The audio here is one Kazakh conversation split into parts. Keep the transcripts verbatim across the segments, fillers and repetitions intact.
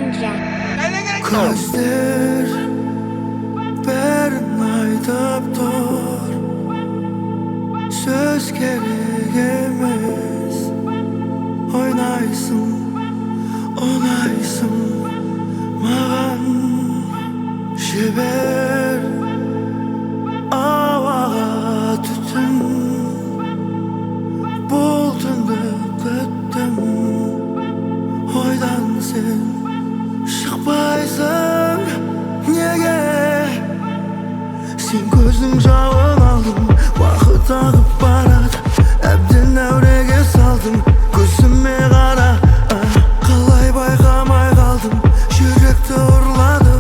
Ninja. Көздер бәрін айтып тұр, сөз керек емес. Ойнайсың, ұнайсың маған. Жібер ауаға түтін, бұл түнді күттім. Ойдан сен шықпайсың неге? Сен көздің жауын алдың, уақыт ағып барады, әбден әуреге салдың. Көзіме қара, қалай байқамай қалдым, жүректі ұрлады.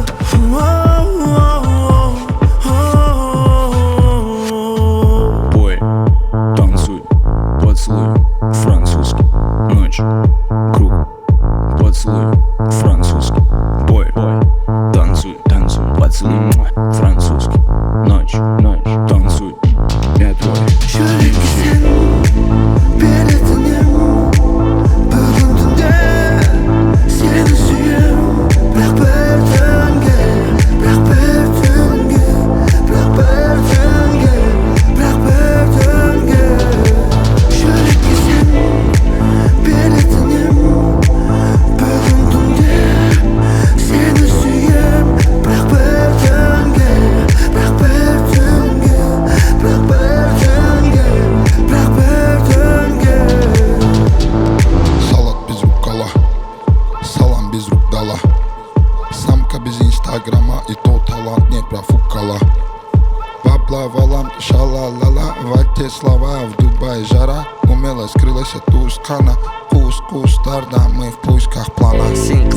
Бой, танцуй, поцелуй, французский, ночь, круг, поцелуй, французский. Бой, бой, танцуй, танцуй, поцелуй, французский, ночь, ночь, танцуй, я твой. Жүрекке сен беретінем, бүгін түнде сені сүйем. Бірақ бір түнге, бірақ бір түнге, бірақ бір түнге, бірақ бір түнге. Жүрекке сен беретінем, бүгін түнде сені сүйем. Бірақ бір түнге, бірақ бір түнге, бірақ бір түнге, бірақ бір түнге. Салат без рукола, салам без рук дала. Самка без инстаграма, и то талант не профукала. Бабла валам, шалалала, в те слова, в Дубае жара. Умело скрылась от ускана, кус-кустарда, мы в поисках плана. Сен